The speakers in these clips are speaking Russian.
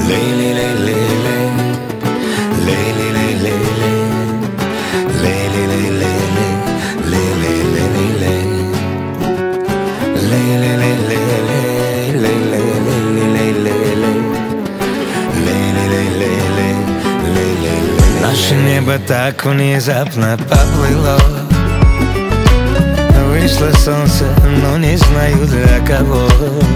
Лейли, лейли, лейли, лейли, лейли, лейли, наше небо так внезапно поплыло. Вышло солнце, но не знаю для кого.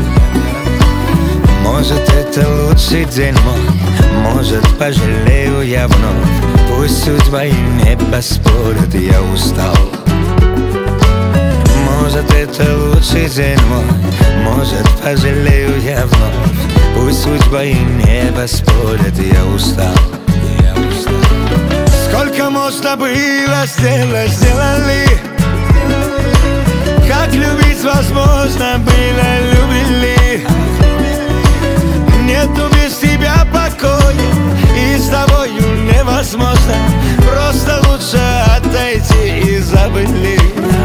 Может, это лучший день мой, может, пожалею я вновь. Пусть судьба и небо спорят, я устал. Может, это лучший день мой, может, пожалею я вновь. Пусть судьба и небо спорят, я устал. Сколько можно было сделать, сделали. Как любить возможно было, любили. Нету без тебя покоя, и с тобою невозможно. Просто лучше отойти и забыли.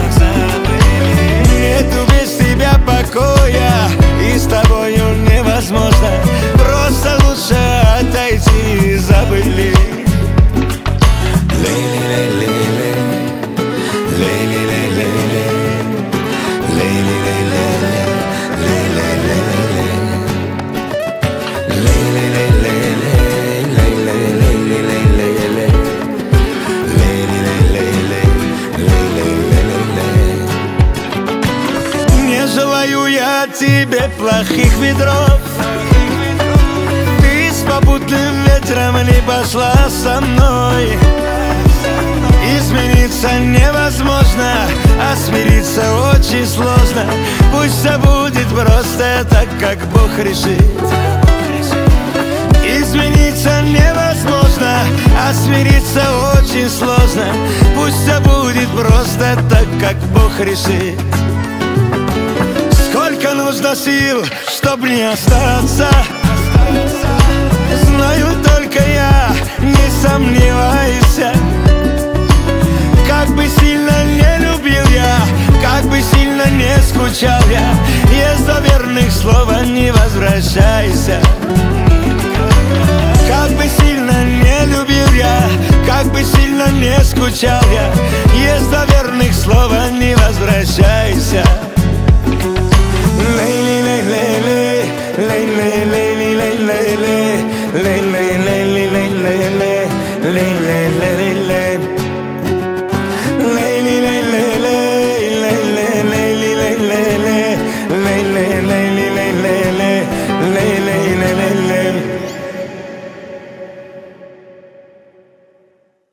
Нету без тебя покоя, и с тобою невозможно. Просто лучше отойти и забыли. Не желаю я тебе плохих ветров. Ты с попутным ветром не пошла со мной. Измениться невозможно, а смириться очень сложно. Пусть все будет просто так, как Бог решит. Измениться невозможно, а смириться очень сложно. Пусть все будет просто так, как Бог решит. Сколько нужно сил, чтоб не остаться, знаю только я, не сомневайся. Как бы сильно не любил я, как бы сильно не скучал я, есть до верных слова не возвращайся. Как бы сильно не любил я, как бы сильно не скучал я, есть до верных слова не возвращайся. Лей-лей-лей-лей-лей, лей-лей-лей-лей-лей-лей-лей-лей-лей-лей-лей-лей.